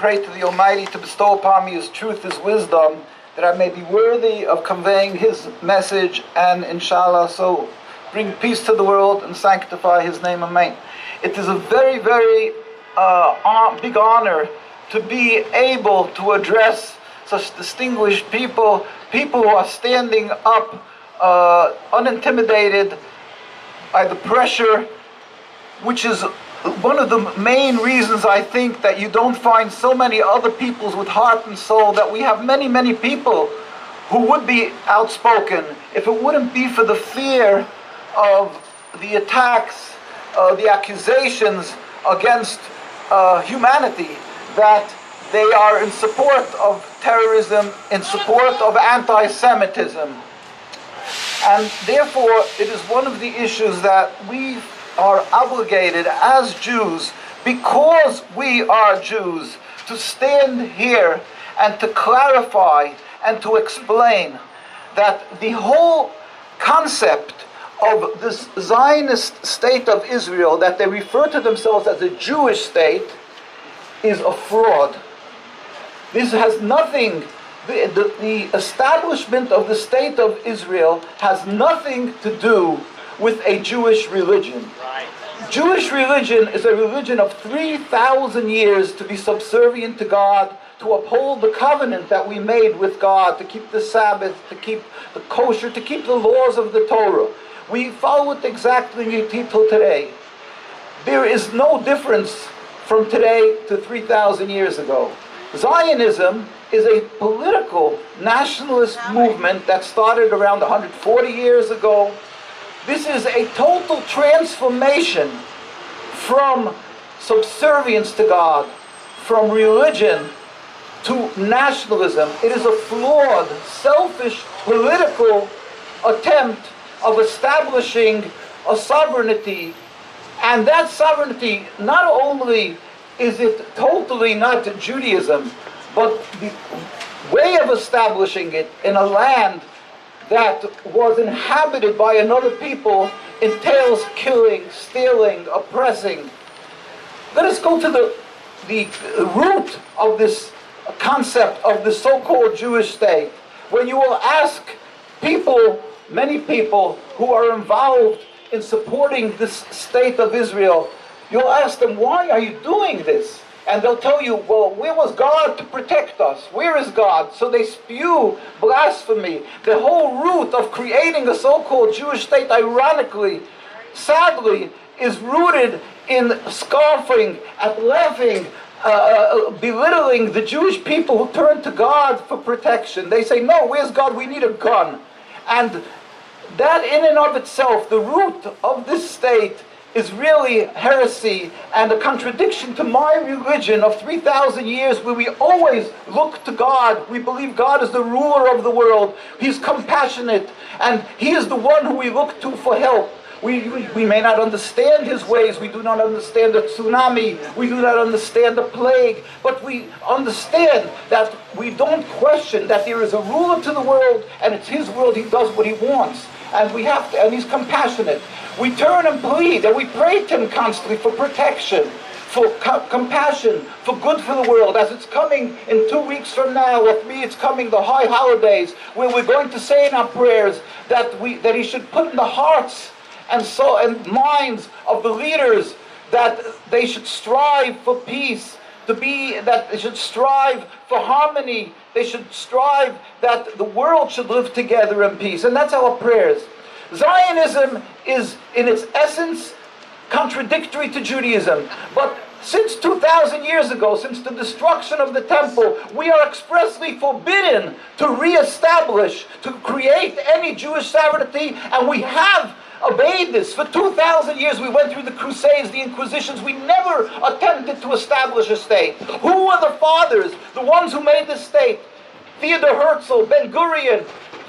pray to the Almighty to bestow upon me His truth, His wisdom, that I may be worthy of conveying His message, and inshallah so bring peace to the world and sanctify His name. Amen. It is a very, very big honor to be able to address such distinguished people who are standing up unintimidated by the pressure, which is one of the main reasons I think that you don't find so many other peoples with heart and soul, that we have many, many people who would be outspoken if it wouldn't be for the fear of the attacks, the accusations against humanity, that they are in support of terrorism, in support of anti-Semitism. And therefore, it is one of the issues that we are obligated as Jews, because we are Jews, to stand here and to clarify and to explain that the whole concept of this Zionist state of Israel, that they refer to themselves as a Jewish state, is a fraud. This has nothing, the establishment of the state of Israel has nothing to do with a Jewish religion. Right. Jewish religion is a religion of 3,000 years to be subservient to God, to uphold the covenant that we made with God, to keep the Sabbath, to keep the kosher, to keep the laws of the Torah. We follow it exactly till today. There is no difference from today to 3,000 years ago. Zionism is a political nationalist movement that started around 140 years ago. This is a total transformation from subservience to God, from religion to nationalism. It is a flawed, selfish, political attempt of establishing a sovereignty. And that sovereignty, not only is it totally not Judaism, but the way of establishing it in a land that was inhabited by another people entails killing, stealing, oppressing. Let us go to the root of this concept of the so-called Jewish state. When you will ask people, many people who are involved in supporting this state of Israel, you'll ask them, why are you doing this? And they'll tell you, well, where was God to protect us? Where is God? So they spew blasphemy. The whole root of creating a so-called Jewish state, ironically, sadly, is rooted in scoffing and laughing, belittling the Jewish people who turn to God for protection. They say, no, where's God? We need a gun. And that in and of itself, the root of this state, is really heresy and a contradiction to my religion of 3,000 years, where we always look to God. We believe God is the ruler of the world. He's compassionate, and He is the one who we look to for help. We may not understand His ways. We do not understand the tsunami. We do not understand the plague. But we understand that we don't question that there is a ruler to the world, and it's His world. He does what He wants. And we have to, and He's compassionate. We turn and plead, and we pray to Him constantly for protection, for compassion, for good for the world. As it's coming in 2 weeks from now, with me it's coming the high holidays, where we're going to say in our prayers that He should put in the hearts and minds of the leaders that they should strive for peace, that they should strive for harmony. They should strive that the world should live together in peace. And that's our prayers. Zionism is, in its essence, contradictory to Judaism. But since 2,000 years ago, since the destruction of the temple, we are expressly forbidden to reestablish, to create any Jewish sovereignty, and we have obeyed this. For 2,000 years we went through the Crusades, the Inquisitions. We never attempted to establish a state. Who were the fathers, the ones who made this state? Theodor Herzl, Ben Gurion,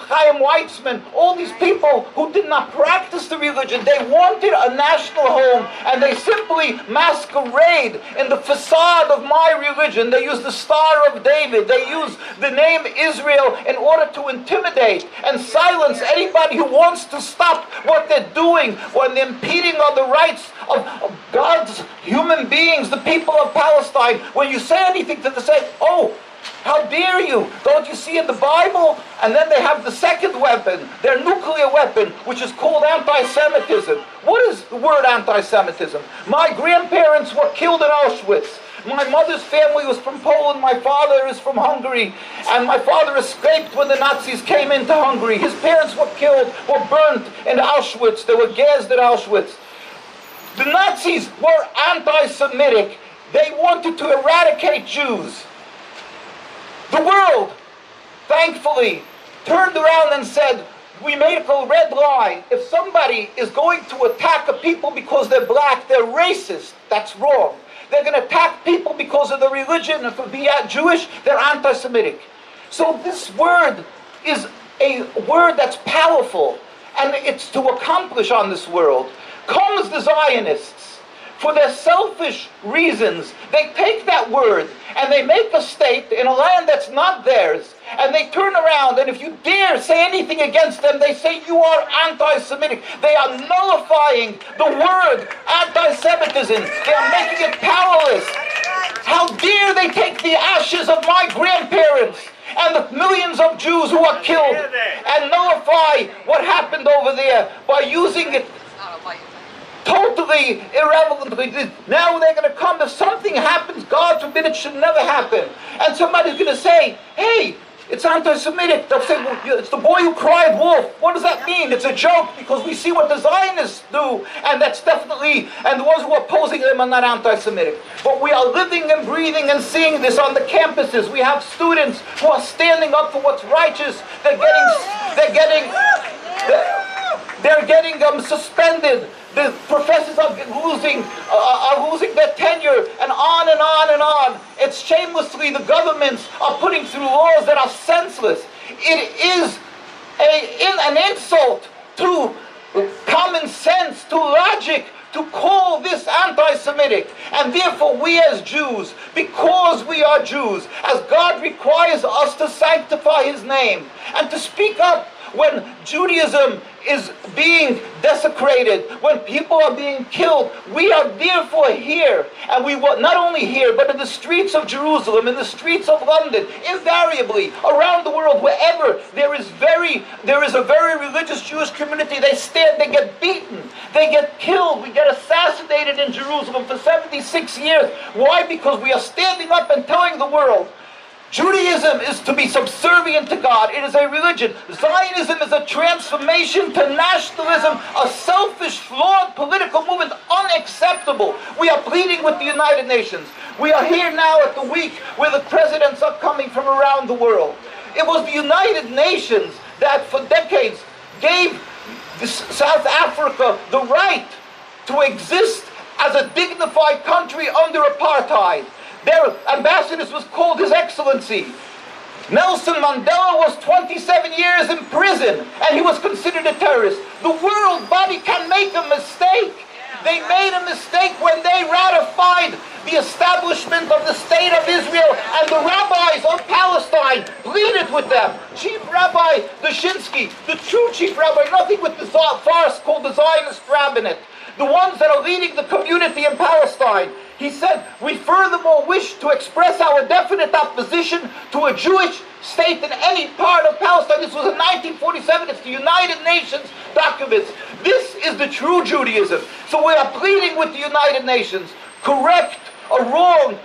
Chaim Weizmann, all these people who did not practice the religion. They wanted a national home, and they simply masquerade in the facade of my religion. They use the Star of David. They use the name Israel in order to intimidate and silence anybody who wants to stop what they're doing when they're impeding on the rights of God's human beings, the people of Palestine. When you say anything to them, say, oh, how dare you? Don't you see in the Bible? And then they have the second weapon, their nuclear weapon, which is called anti-Semitism. What is the word anti-Semitism? My grandparents were killed in Auschwitz. My mother's family was from Poland, my father is from Hungary, and my father escaped when the Nazis came into Hungary. His parents were killed, were burnt in Auschwitz. They were gassed in Auschwitz. The Nazis were anti-Semitic. They wanted to eradicate Jews. The world, thankfully, turned around and said, we made a red line. If somebody is going to attack a people because they're black, they're racist. That's wrong. They're going to attack people because of their religion. If they're Jewish, they're anti-Semitic. So this word is a word that's powerful, and it's to accomplish on this world. Comes the Zionists. For their selfish reasons, they take that word and they make a state in a land that's not theirs, and they turn around, and if you dare say anything against them, they say you are anti-Semitic. They are nullifying the word anti-Semitism. They are making it powerless. How dare they take the ashes of my grandparents and the millions of Jews who are killed and nullify what happened over there by using it totally irrelevantly. Now they're going to come, if something happens, God forbid it should never happen, and somebody's going to say, hey, it's anti-Semitic. They'll say, well, it's the boy who cried wolf. What does that mean? It's a joke, because we see what the Zionists do, and that's definitely, and the ones who are opposing them are not anti-Semitic. But we are living and breathing and seeing this on the campuses. We have students who are standing up for what's righteous. They're getting suspended. The professors are losing their tenure, and on and on and on. It's shamelessly the governments are putting through laws that are senseless. It is an insult to common sense, to logic, to call this anti-Semitic. And therefore we as Jews, because we are Jews, as God requires us to sanctify His name and to speak up when Judaism is being desecrated, when people are being killed, we are therefore here. And we will not only here, but in the streets of Jerusalem, in the streets of London, invariably, around the world, wherever there is a very religious Jewish community, they stand, they get beaten, they get killed, we get assassinated in Jerusalem for 76 years. Why? Because we are standing up and telling the world, Judaism is to be subservient to God. It is a religion. Zionism is a transformation to nationalism, a selfish, flawed political movement, unacceptable. We are pleading with the United Nations. We are here now at the week where the presidents are coming from around the world. It was the United Nations that for decades gave South Africa the right to exist as a dignified country under apartheid. Their ambassador was called His Excellency. Nelson Mandela was 27 years in prison, and he was considered a terrorist. The world body can make a mistake. They made a mistake when they ratified the establishment of the State of Israel, and the rabbis of Palestine pleaded with them. Chief Rabbi Dushinsky, the true Chief Rabbi, nothing with the farce called the Zionist rabbinate, the ones that are leading the community in Palestine. He said, we furthermore wish to express our definite opposition to a Jewish state in any part of Palestine. This was in 1947. It's the United Nations documents. This is the true Judaism. So we are pleading with the United Nations. Correct a wrong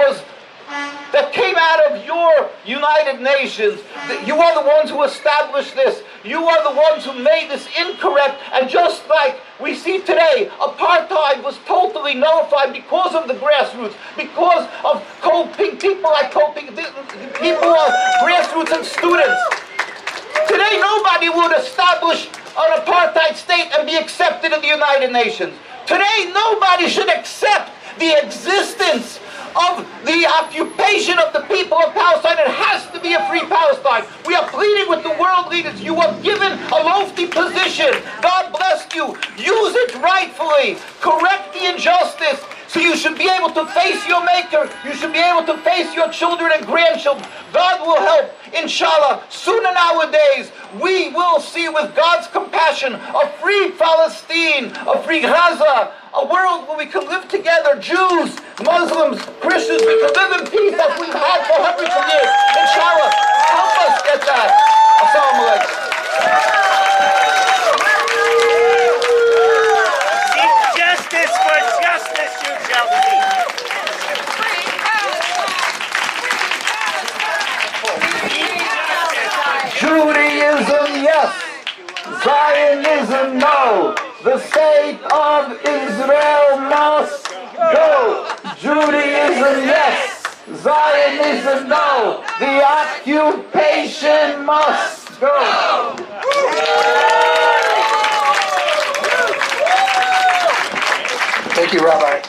that came out of your United Nations. You are the ones who established this. You are the ones who made this incorrect. And just like we see today, apartheid was totally nullified because of the grassroots, because of people like people of grassroots and students. Today, nobody would establish an apartheid state and be accepted in the United Nations. Today, nobody should accept the existence of the occupation of the people of Palestine. It has to be a free Palestine. We are pleading with the world leaders. You were given a lofty position. God bless you. Use it rightfully. Correct the injustice. So you should be able to face your Maker. You should be able to face your children and grandchildren. God will help. Inshallah, sooner nowadays, we will see with God's compassion a free Palestine, a free Gaza, a world where we can live together, Jews, Muslims, Christians, we can live in peace as we've had for hundreds of years. Inshallah, help us get that. Assalamu alaikum. Seek justice for justice you shall seek. Judaism, yes. Zionism, no. The state of Israel must go. Judaism, yes. Zionism, no. The occupation must go. Thank you, Rabbi.